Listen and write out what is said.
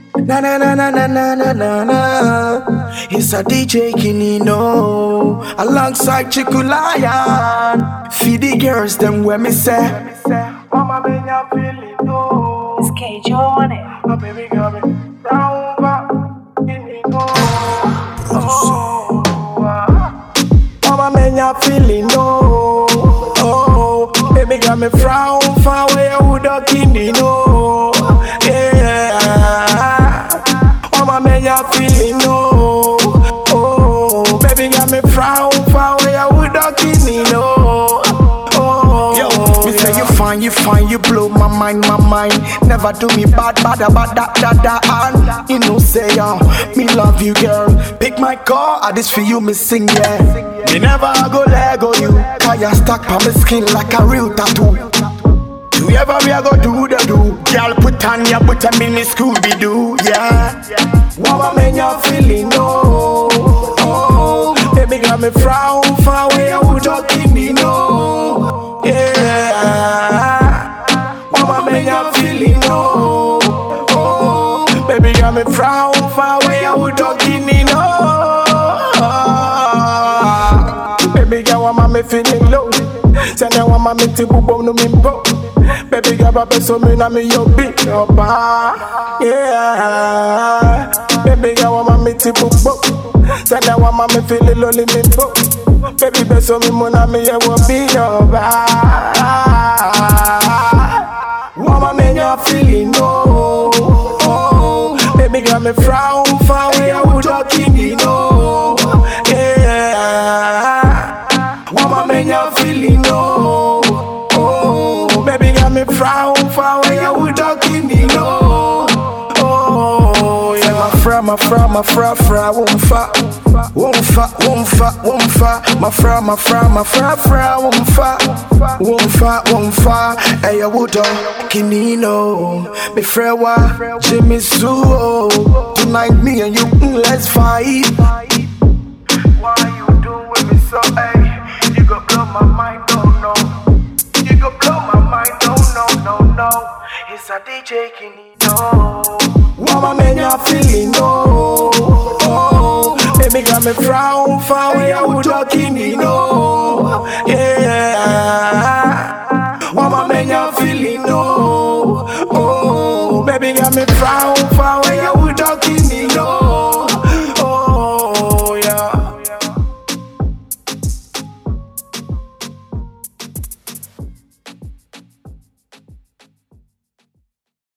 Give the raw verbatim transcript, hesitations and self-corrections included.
Na na na na na na na na na. It's a D J Kinino alongside Chiku Lion. Feed the girls them where me say. Mama me ya feeling no. It's K J on it. My baby got me down back. Kinino. Mama me ya feeling no. Oh, baby got me frown far away. I would have Kinino. Yeah. Mama me ya feeling no. Oh, baby got me frown far away. I would have Kinino. Oh, yo, me say you fine, you fine, you blow my mind, my mind. Never do me bad, bad, bad, da, da, da, and you know say, uh, me love you, girl. Pick my car, I this for you, me sing, yeah. Me never go Lego you, cause you stuck on my skin like a real tattoo. Do you ever we go do the do? Girl, put on your put a mini Scooby Doo, yeah. Mama, man, you feeling no. Oh, baby, got me frown far away. I would talk in me no. Yeah. Mama, man, you feeling no. Oh, baby, got me frown far away. I would talk in me no. Baby, girl, why me feeling low? Say now why me to boo no me bro. Baby girl, baby, so me na me yo big up, yeah. Baby girl, why me to boo boo. Say now why me feeling lonely me bro. Baby, baby, so me mo na me yo big up, mama me you feeling no. Oh, baby girl, me frown far away. I would talk in you know, yeah. Mama me you feeling no. Oh, baby got me frown far away. I would talk in you know. Oh, yeah. My fra, my fra, my fra, fra, won't fa, won't fa, won't fa, won't fa. My fra, my fra, my fra, fra, won't fa, won't fa, won't fa. Hey, I would talk Kinino, me fra wa, Jimmy Sue. Tonight me and you, mm, let's fight. Why you doing me so, hey? You gon' blow my mind, don't know. You gon' blow my mind, don't know, no, no. It's a D J Kinino. Mama, man, you feeling no. Oh, baby got me frown far away. I would talk Kinino. Yeah. Mama, man, you feeling no. Oh, baby got me frown